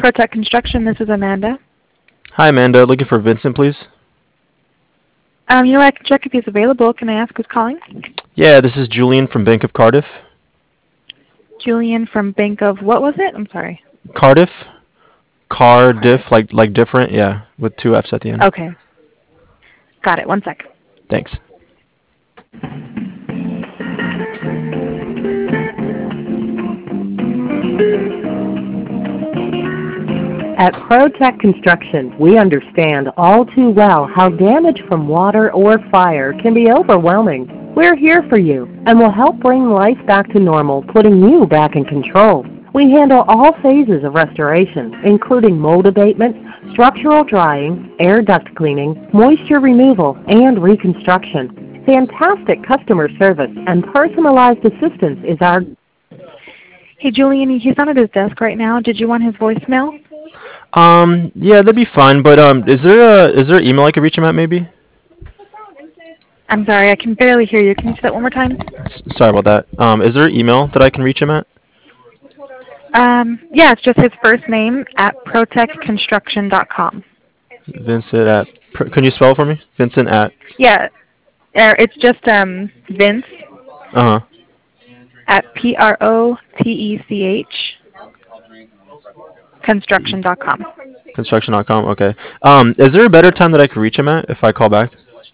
Protect Construction. This is Amanda. Hi, Amanda. Looking for Vincent, please. I can check if he's available. Can I ask who's calling? Yeah, this is Julian from Bank of Cardiff. Julian from Bank of, what was it? I'm sorry. Cardiff? Cardiff, like different, yeah, with two F's at the end. Okay. Got it. One sec. Thanks. At ProTech Construction, we understand all too well how damage from water or fire can be overwhelming. We're here for you and will help bring life back to normal, putting you back in control. We handle all phases of restoration, including mold abatement, structural drying, air duct cleaning, moisture removal, and reconstruction. Fantastic customer service and personalized assistance is our... Hey, Julian, he's not at his desk right now. Did you want his voicemail? Yeah, that'd be fine, but is there an email I could reach him at maybe? I'm sorry, I can barely hear you. Can you say that one more time? Sorry about that. Is there an email that I can reach him at? Yeah, it's just his first name at protectconstruction.com. Vincent at, can you spell it for me? Vincent at? Yeah, it's just Vince Uh-huh. at PROTECH construction.com. Construction.com, okay. Is there a better time that I could reach him at if I call back?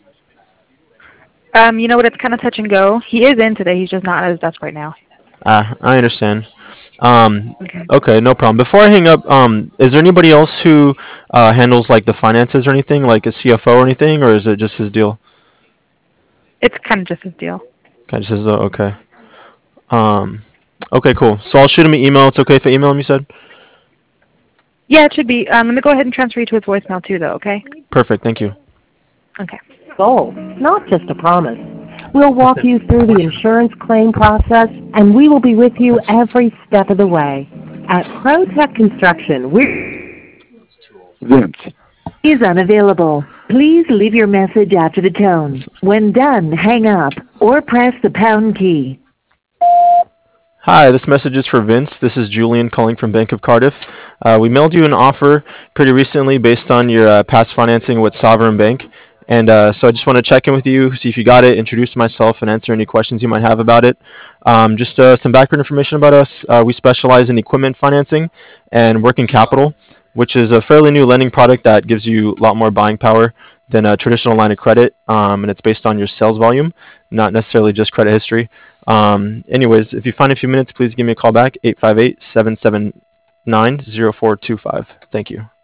You know what, it's kind of touch and go. He is in today, he's just not at his desk right now. I understand. Okay. Okay, no problem. Before I hang up, is there anybody else who handles like the finances or anything, like a CFO or anything, or is it just his deal? It's kind of just his deal. Okay, just his deal, okay. Okay, cool. So I'll shoot him an email. It's okay if I email him, you said? Yeah, it should be. Let me go ahead and transfer you to his voicemail too, though, okay? Perfect, thank you. Okay. goal, not just a promise. We'll walk you through the insurance claim process, and we will be with you every step of the way. At ProTech Construction, Vince. is unavailable. Please leave your message after the tone. When done, hang up or press the pound key. Hi, this message is for Vince. This is Julian calling from Bank of Cardiff. We mailed you an offer pretty recently based on your past financing with Sovereign Bank. And so I just want to check in with you, see if you got it, introduce myself, and answer any questions you might have about it. Just some background information about us. We specialize in equipment financing and working capital, which is a fairly new lending product that gives you a lot more buying power than a traditional line of credit. And it's based on your sales volume, not necessarily just credit history. Anyways, if you find a few minutes, please give me a call back, 858-779-0425. Thank you.